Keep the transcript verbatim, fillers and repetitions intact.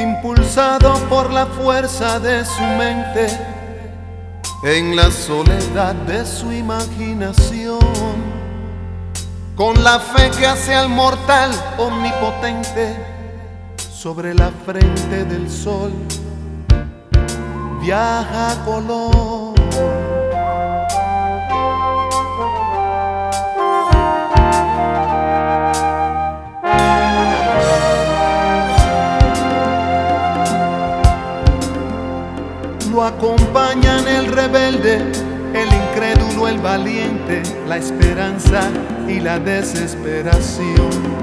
impulsado por la fuerza de su mente, en la soledad de su imaginación, con la fe que hace al mortal omnipotente, sobre la frente del sol viaja Colón. Lo acompañan el rebelde, el incrédulo, el valiente, la esperanza y la desesperación.